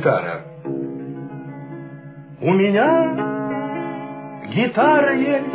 Гитара. У меня гитара есть,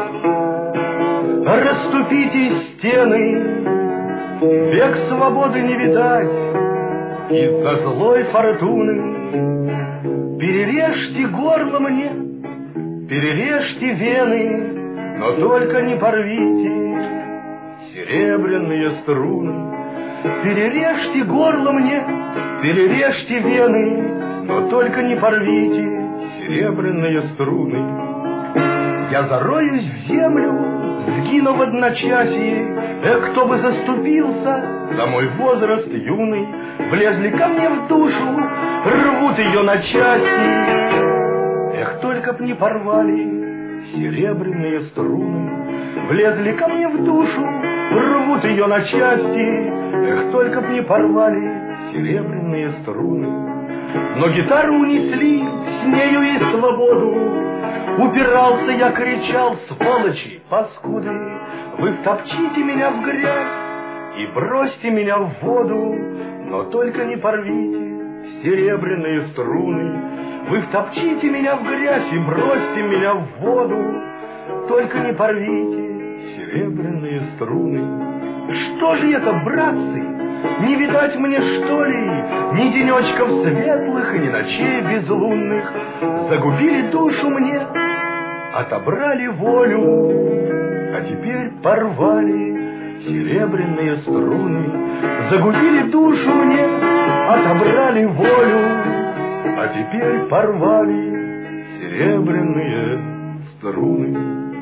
расступите стены, век свободы не видать из-за злой фортуны. Перережьте горло мне, перережьте вены, но только не порвите серебряные струны. Перережьте горло мне, перережьте вены, но только не порвите серебряные струны. Я зароюсь в землю, сгину в одночасье. Эх, кто бы заступился за мой возраст юный. Влезли ко мне в душу, рвут ее на части. Эх, только б не порвали серебряные струны. Влезли ко мне в душу, рвут ее на части. Эх, только б не порвали серебряные струны. Но гитару унесли, с нею и свободу. Упирался я, кричал: сволочи, паскуды, вы втопчите меня в грязь и бросьте меня в воду, но только не порвите серебряные струны. Вы втопчите меня в грязь и бросьте меня в воду, только не порвите серебряные струны. Что же это, братцы, не видать мне, что ли, ни денечков светлых и ни ночей безлунных? Загубили душу мне, отобрали волю, а теперь порвали серебряные струны. Загубили душу мне, отобрали волю, а теперь порвали серебряные струны.